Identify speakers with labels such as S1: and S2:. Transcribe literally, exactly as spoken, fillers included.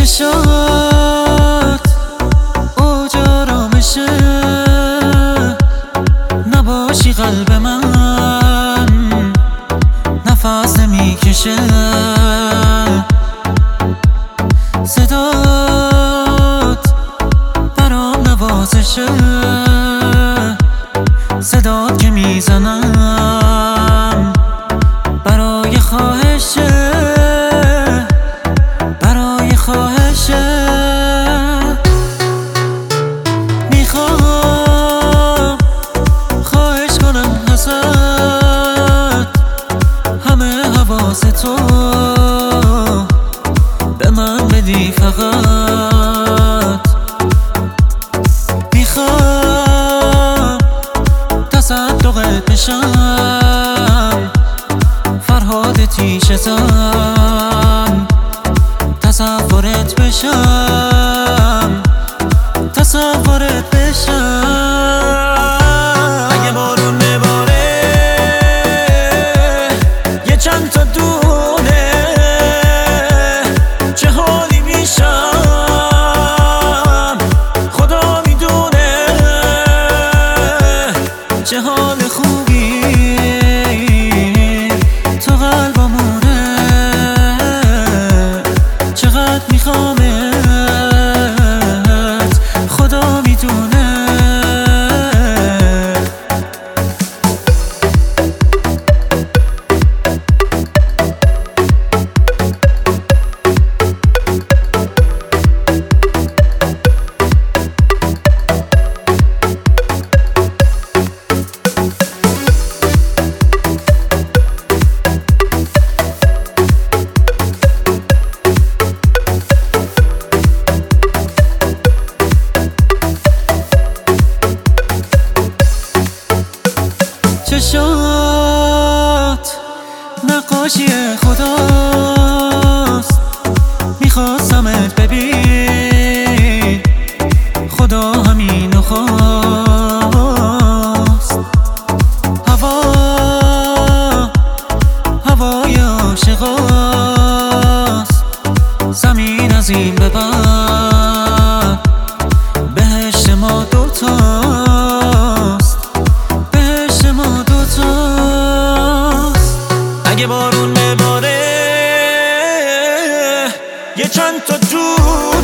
S1: چشات اوج آرامشه، نباشی قلب من نفس نمیکشه. صدات برام نوازشه، صدات که میزنم برای خواهشه، برای خواهشه. میخوام خواهش کنم ازت همه حواس تو به من بدی فقط. میخوام تصدقت بشم، فرهاد تیشتم، تصورت بشم، تصورت بشم. اگه بارون میباره یه چند تا دونه، چه حالی میشم خدا میدونه. چه حال خوبی تو قلبمونه، چقدر میخوامت خدا میدونه. چشات نقاشی خداست، میخواستمت ببین خدا همینو خواست. هوا هوای عاشقاست، زمین از این به بعد بهشت ما دوتاست، بهشت ما دوتاست. اگه بارون بباره یه چند تا دور